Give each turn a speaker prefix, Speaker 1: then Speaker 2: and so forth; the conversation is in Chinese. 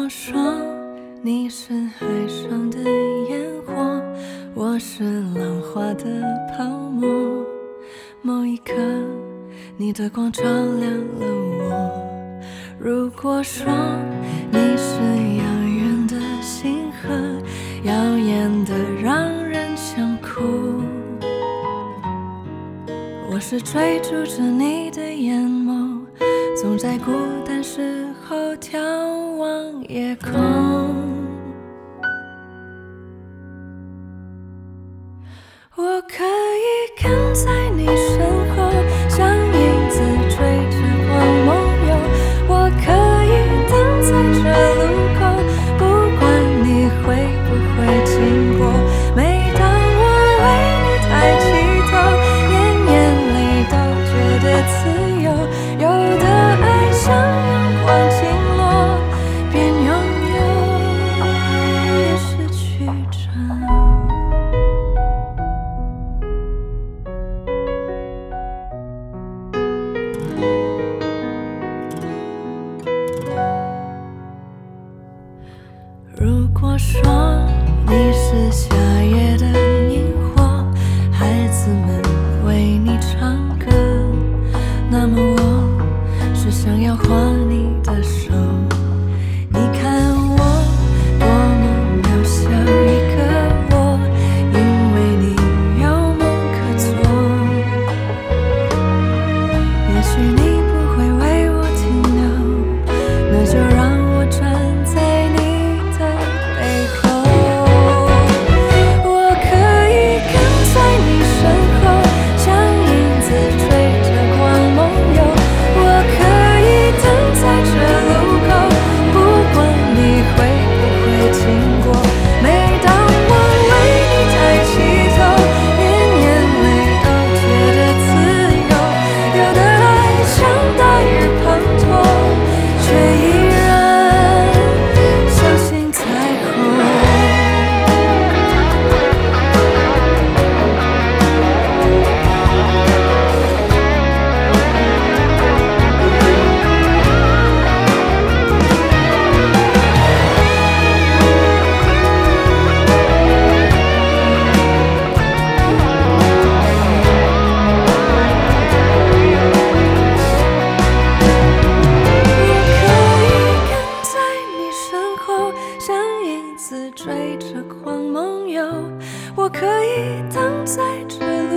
Speaker 1: 说你是海上的烟火，我是浪花的泡沫，某一刻你的光照亮了我。如果说你是遥远的星河，耀眼的让人想哭，我是追逐着你的眼眸，总在孤单时候眺望夜空。我可以跟在你身后，像影子追着光梦游。我可以等在这路口，不管你会不会经过。每当我为你抬起头，连眼泪都觉得自由。有的爱像阳光倾落，边拥有边失去着。如果说你是夏夜的萤火，孩子们为你唱歌，那么我是想要握你的手。你看我多么渺小一个我，因为你有梦可做。也许你不会为我停留，那就让我站在你的背后。我可以跟在你身后，像影子追着光梦游。我可以等在这路口，不管你会不会经过。每当我为你抬起头，连眼泪都觉得自由。有的爱像大雨滂沱，却依然相信彩虹。追着光梦游，我可以等在这里。